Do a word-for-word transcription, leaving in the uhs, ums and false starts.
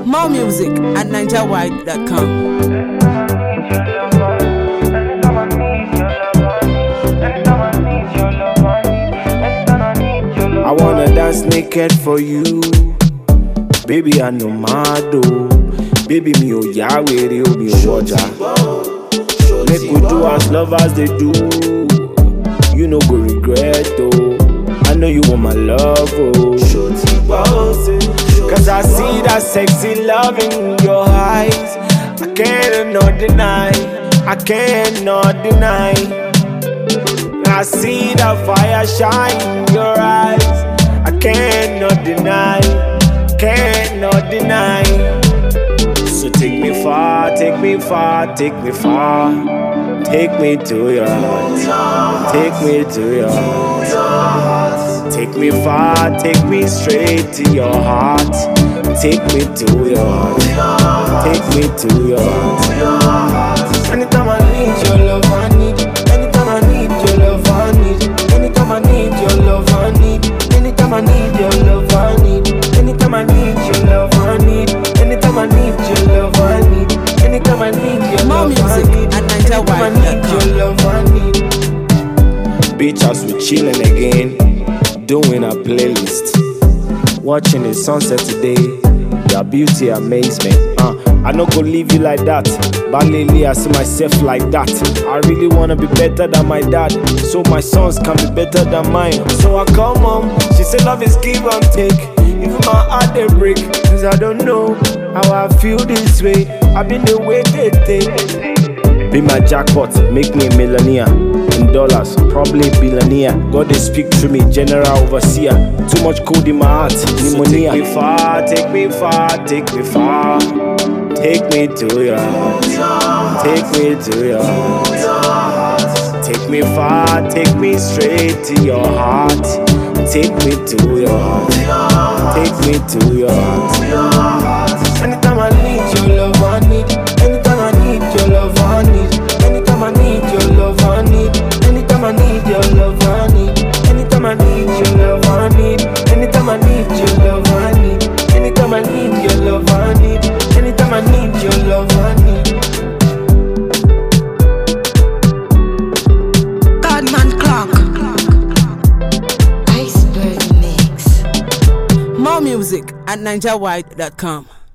More music at niger wide dot com. I wanna dance naked for you. Baby, I know mad oh. Baby, me oh Yahweh, oh me oh Roger. Make we do as lovers they do. You no go regret oh. I know you want my love oh. Cause I see that sexy love in your eyes. I cannot deny, I cannot deny. I see that fire shine in your eyes. I cannot deny, cannot deny. So take me far, take me far, take me far. Take me to your heart, take me to your heart. Take me far, take me straight to your heart. Take me to your heart, take me to your heart. Anytime I need your love, I need you. Anytime I need your love, I need you. Anytime I need your love, I need you. Anytime I need your love, I need you. Anytime I need your love, I need you. Anytime I need your love, I need you. Anytime I need your More love, I music need at you. niger wide dot com. Your love, I need. Beach house, we chillin' again, doing a playlist, watching the sunset today. Your beauty amaze me. Uh, I no go leave you like that. But lately I see myself like that. I really wanna be better than my dad, so my sons can be better than mine. So I call mom, she said love is give and take. Even my heart they break, cause I don't know how I feel this way. I've been the way they take. Be my jackpot, make me a millionaire. In dollars, probably billionaire. God they speak to me, general overseer. Too much code in my heart, pneumonia. So take me far, take me far, take me far. Take me to your heart, take me to your heart. Take me far, take me straight to your heart. Take me to your heart, take me to your heart. Anytime I need your love, I need you. Anytime I need your love, I need you. Anytime I need your love, I need you. Anytime I need your love, I need you. Anytime I need your love, I need you. Anytime I need your love, I need you. Anytime I need your love, I need you. Anytime I need your love, I need you. Godman Clock. Iceberg Mix. More music at niger wide dot com.